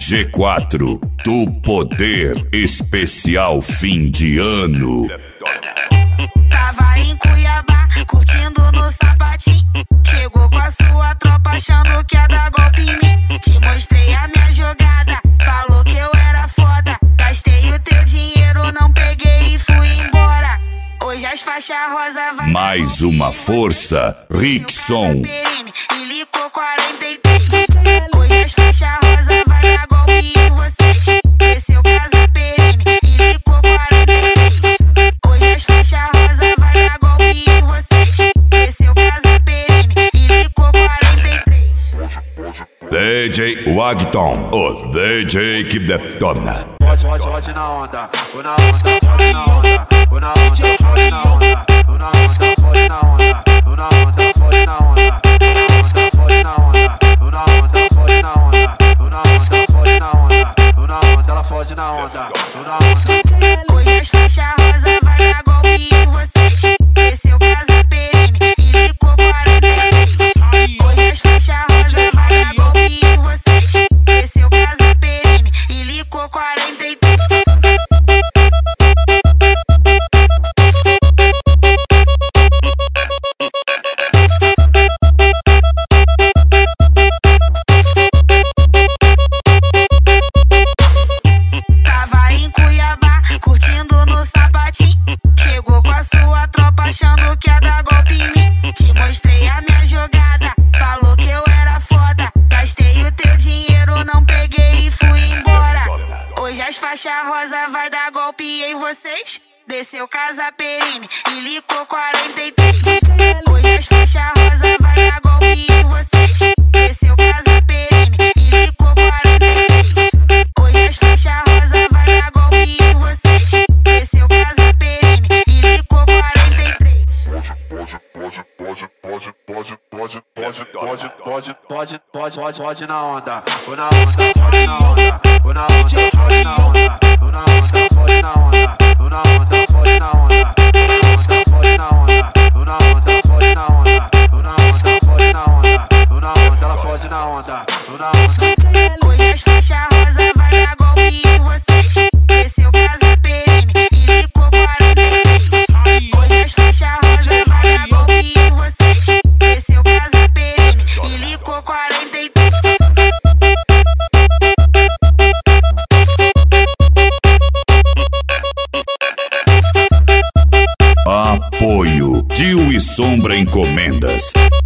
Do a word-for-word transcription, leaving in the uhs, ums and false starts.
G quatro do Poder Especial Fim de Ano. Tava em Cuiabá, curtindo no sapatinho. Chegou com a sua tropa achando que ia dar golpe em mim. Te mostrei a minha jogada, falou que eu era foda. Gastei o teu dinheiro, não peguei e fui embora. Hoje as faixas rosa vai. Mais uma força, Rickson. E licou quarenta e três. Hoje as faixas rosa vai dar golpe em vocês. Desceu casa perene e licou quarenta e três. Hoje as faixas rosa vai dar golpe em vocês. Desceu casa perene e licou quarenta e três. D J Wagton, o D J que detona. Pode, pode, pode na onda, vou na onda, pode na onda, vou na onda, pode na onda, vou na onda, pode na onda, vou na onda, pode na onda, pode na onda, vou na onda, pode na onda, vou na onda, pode na onda, vou na onda, ela fode na onda, vou na onda. Hoje as faixas rosa vai dar golpe em vocês. Desceu casa perene e licou quarenta e três. Hoje as faixas rosa vai dar golpe em vocês. Desceu casa perene e licou quarenta e três. Tava em Cuiabá, curtindo no sapatinho. Chegou com a sua tropa achando que ia dar golpe em mim. Te mostrei a minha jogada, falou que eu era foda. Gastei o teu dinheiro, não peguei e fui embora. Hoje as faixas rosa vai dar golpe em vocês. Desceu casa perene e licou quarenta e três. Hoje as faixas rosa vai dar golpe em vocês. Desceu casa perene e licou quarenta e três. Hoje as faixas rosa vai dar golpe em vocês. Desceu casa perene e licou quarenta e três. Pode, pode, pode, pode, pode, pode, pode, pode, pode, pode, pode, pode na onda, vou na onda, pode na onda, vou na onda, pode na onda, vou na onda, pode na onda, vou na onda, pode na onda, pode na onda, vou na onda, pode na onda, vou na onda, pode na onda, vou na onda, ela fode na onda, vou na onda. Hoje as faixas rosa vai dar golpe em vocês. Desceu casa perene e licou quarenta e três. Hoje as faixas rosa vai dar golpe em vocês. Desceu casa perene e licou quarenta e três. Apoio Tio e Sombra Encomendas.